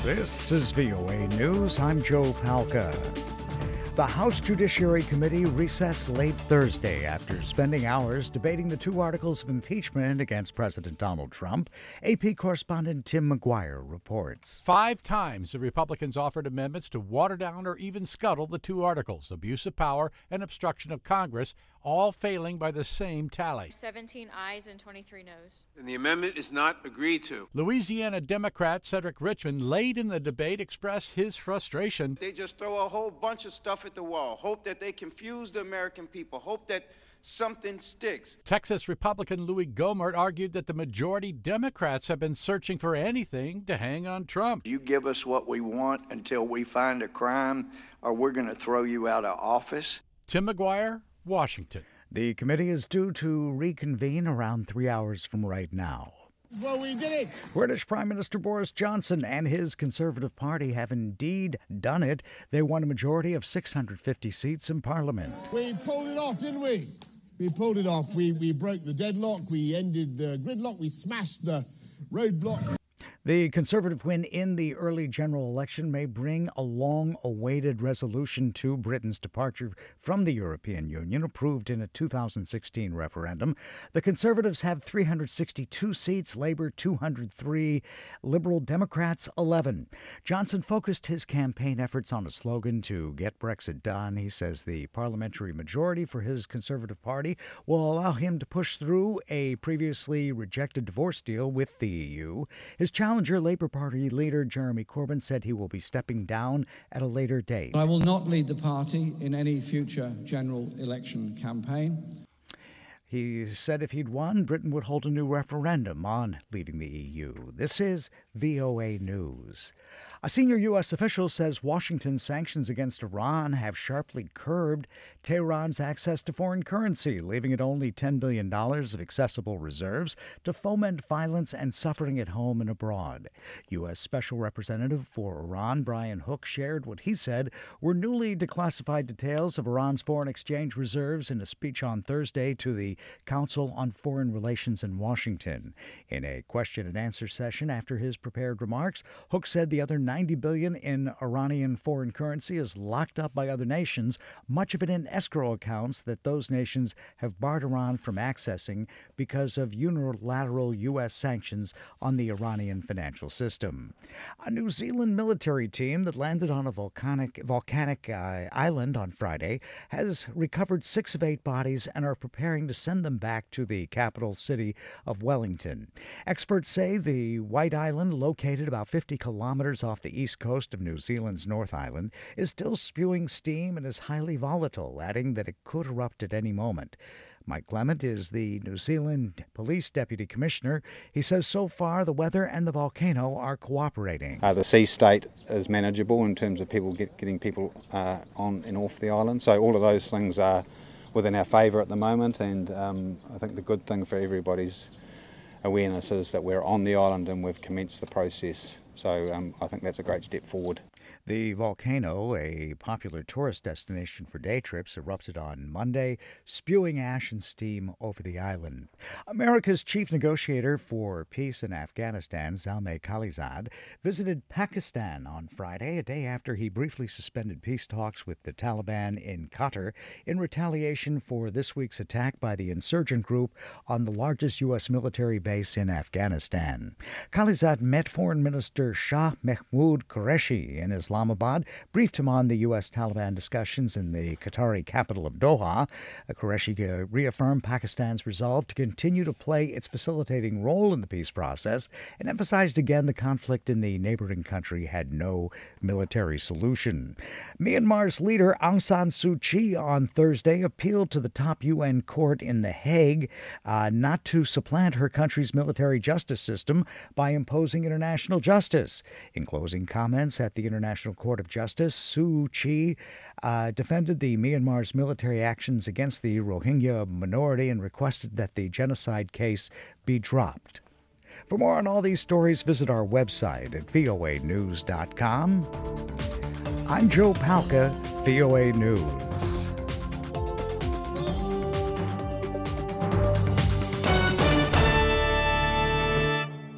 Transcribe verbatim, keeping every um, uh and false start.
This is V O A News. I'm Joe Palca. The House Judiciary Committee recessed late Thursday after spending hours debating the two articles of impeachment against President Donald Trump. A P correspondent Tim McGuire reports. Five times the Republicans offered amendments to water down or even scuttle the two articles, abuse of power and obstruction of Congress, all failing by the same tally. seventeen ayes and twenty-three noes. And the amendment is not agreed to. Louisiana Democrat Cedric Richmond, late in the debate, expressed his frustration. They just throw a whole bunch of stuff at the wall, hope that they confuse the American people, hope that something sticks. Texas Republican Louis Gohmert argued that the majority Democrats have been searching for anything to hang on Trump. You give us what we want until we find a crime, or we're going to throw you out of office. Tim McGuire, Washington. The committee is due to reconvene around three hours from right now. Well, we did it. British Prime Minister Boris Johnson and his Conservative Party have indeed done it. They won a majority of six hundred fifty seats in Parliament. We pulled it off, didn't we? We pulled it off. We, we broke the deadlock. We ended the gridlock. We smashed the roadblock. The Conservative win in the early general election may bring a long-awaited resolution to Britain's departure from the European Union, approved in a two thousand sixteen referendum. The Conservatives have three hundred sixty-two seats, Labour two hundred three, Liberal Democrats eleven. Johnson focused his campaign efforts on a slogan to get Brexit done. He says the parliamentary majority for his Conservative Party will allow him to push through a previously rejected divorce deal with the E U. His Challenger Labour Party leader Jeremy Corbyn said he will be stepping down at a later date. I will not lead the party in any future general election campaign. He said if he'd won, Britain would hold a new referendum on leaving the E U. This is V O A News. A senior U S official says Washington's sanctions against Iran have sharply curbed Tehran's access to foreign currency, leaving it only ten billion dollars of accessible reserves to foment violence and suffering at home and abroad. U S Special Representative for Iran Brian Hook shared what he said were newly declassified details of Iran's foreign exchange reserves in a speech on Thursday to the Council on Foreign Relations in Washington. In a question and answer session after his prepared remarks, Hook said the other ninety billion dollars in Iranian foreign currency is locked up by other nations, much of it in escrow accounts that those nations have barred Iran from accessing because of unilateral U S sanctions on the Iranian financial system. A New Zealand military team that landed on a volcanic, volcanic uh, island on Friday has recovered six of eight bodies and are preparing to send them back to the capital city of Wellington. Experts say the White Island, located about fifty kilometers off the east coast of New Zealand's North Island, is still spewing steam and is highly volatile, adding that it could erupt at any moment. Mike Clement is the New Zealand Police Deputy Commissioner. He says so far the weather and the volcano are cooperating. Uh, the sea state is manageable in terms of people get, getting people uh, on and off the island. So all of those things are within our favour at the moment, and um, I think the good thing for everybody's awareness is that we're on the island and we've commenced the process. So um, I think that's a great step forward. The volcano, a popular tourist destination for day trips, erupted on Monday, spewing ash and steam over the island. America's chief negotiator for peace in Afghanistan, Zalmay Khalilzad, visited Pakistan on Friday, a day after he briefly suspended peace talks with the Taliban in Qatar in retaliation for this week's attack by the insurgent group on the largest U S military base in Afghanistan. Khalilzad met Foreign Minister Shah Mahmood Qureshi in Islamabad, briefed him on the U S Taliban discussions in the Qatari capital of Doha. Qureshi reaffirmed Pakistan's resolve to continue to play its facilitating role in the peace process and emphasized again the conflict in the neighboring country had no military solution. Myanmar's leader Aung San Suu Kyi on Thursday appealed to the top U N court in The Hague uh, not to supplant her country's military justice system by imposing international justice. In closing comments at the International Court of Justice, Suu Kyi uh, defended the Myanmar's military actions against the Rohingya minority and requested that the genocide case be dropped. For more on all these stories, visit our website at V O A news dot com. I'm Joe Palca, V O A News.